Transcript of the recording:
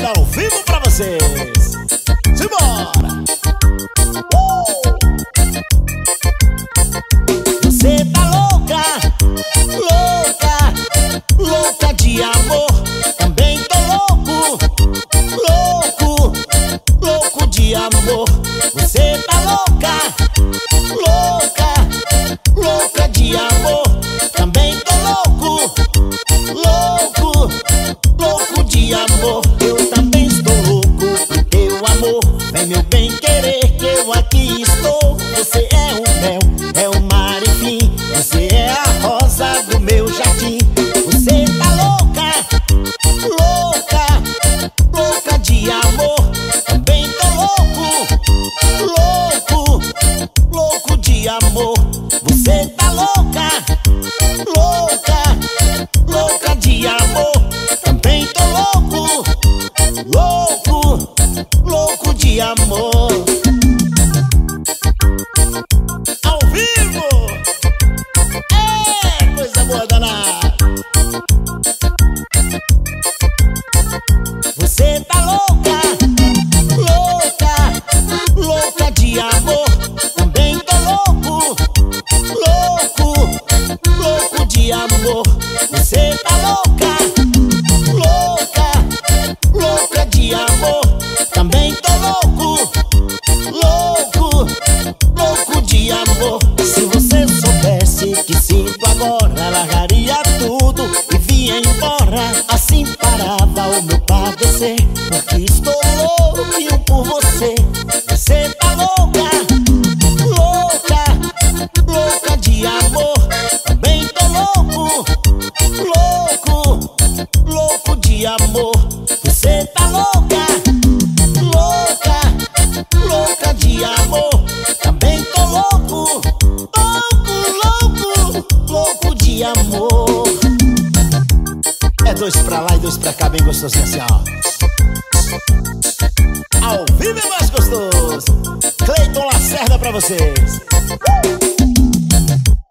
Lacerda ao vivo pra vocês. Simbora! Você tá louca, louca, louca de amor. Também tô louco, louco, louco de amor. Você tá louca, louca, louca de amor. Também tô louco, louco, louco de amor. Eu também estou louco por teu amor. Vem meu bem querer que eu aqui estou. Você é o mel, é o mar, enfim. Você é a rosa do meu jardim. Você tá louca, louca, louca de amor. Também tô louco, louco, louco de amor. Você tá louca, louca, louca de amor. Também tô louco, louco, louco de amor. Ao vivo! É coisa boa danada. Você tá louca, louca, louca de amor. Também tô louco, louco, louco de amor. Você tá louca, louca, louca de amor. Também tô louco, louco, louco de amor. Se você soubesse que sinto agora, largaria tudo e vinha embora. Assim parava o meu padecer, porque estou louco por você. Você tá louca, louca, louca de amor. Também tô louco, louco, louco de amor. Você tá louca, louca, louca de amor. Também tô louco, louco, louco, louco de amor. É dois pra lá e dois pra cá, bem gostosinho assim, ó. Ao vivo é mais gostoso. Cleiton Lacerda pra vocês.